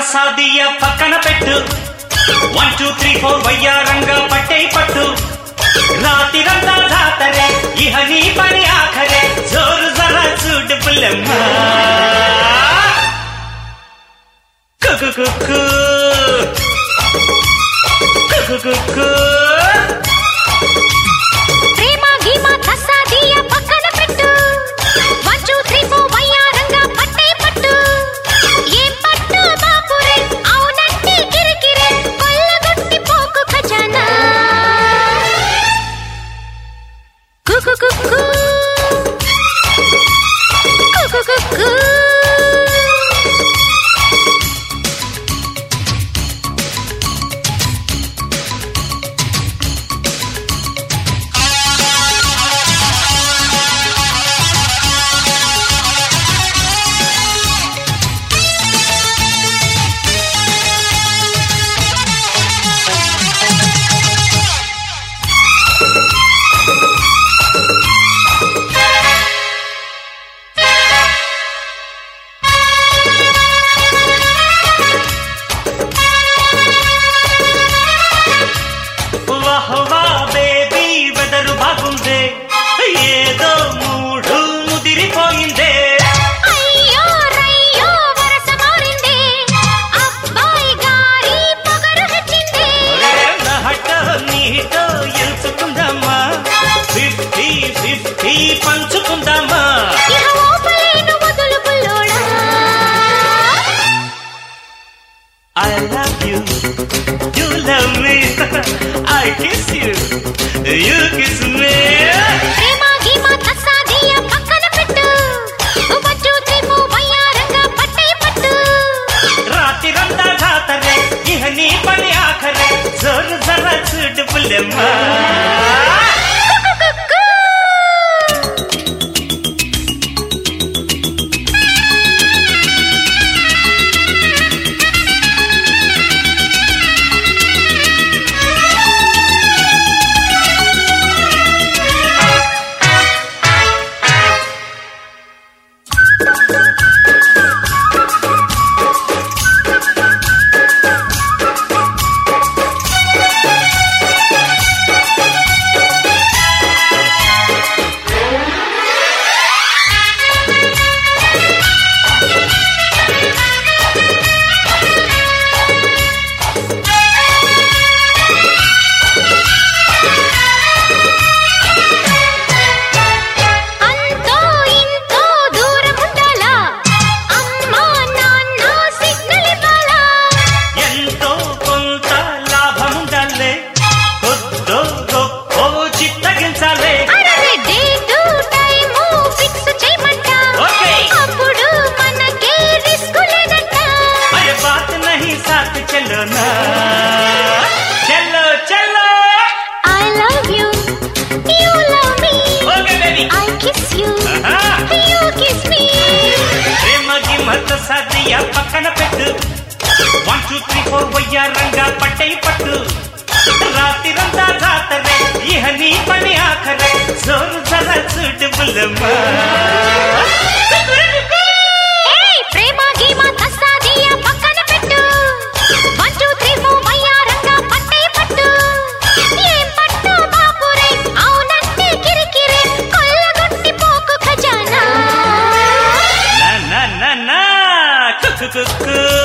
సాదియ పక్కన పెట్టు 1 2 3 4 వయ్యారంగా పట్టే పట్టు రాతిరంతా జాతరే ఇహ నీ పని ఆఖరే జోరు జరా చూడు పుల్లమ్మ కుకు కుకు కుకు కుకు ఏదో మూడు ముదిరిపోయిందే అయ్యో రయ్యో వరస మారిందే అబ్బాయి గారి పొగరు హెచ్చిందే హట నీతో ఎంచుకుందామా 50-50 పంచుకుందామా ఇహ ఓపలేను వదులు బుల్లోడా I love you, you love me, I kiss you, you kiss me. ప్రేమ గీమ తసాదియ పక్కన పెట్టు 1 2 3 4 వయ్యారంగా పట్టే పట్టు రాతిరంతా జాతరే ఇహ నీ పని ఆఖరే జోరు జరా చూడు పుల్లమ్మ चलो चलो I love you, you love me. Okay baby, I kiss you, you kiss me. ప్రేమ గిమత సాదియ పక్కన పెట్టు 1 2 3 4 వయ్యారంగా పట్టే పట్టు రాతిరంతా జాతరే ఇహ నీ పని ఆఖరే జోరు జరా చూడు పుల్లమ్మ ప్రేమ గీమ తసాదియ పక్కన పెట్టు 1 2 3 4 వయ్యారంగా పట్టే పట్టు ఏం పట్టు బాపురే అవునంటే కిరికిరే కొల్లగొట్టి పోకు ఖజానా నా నా నా నా కుకు కుకు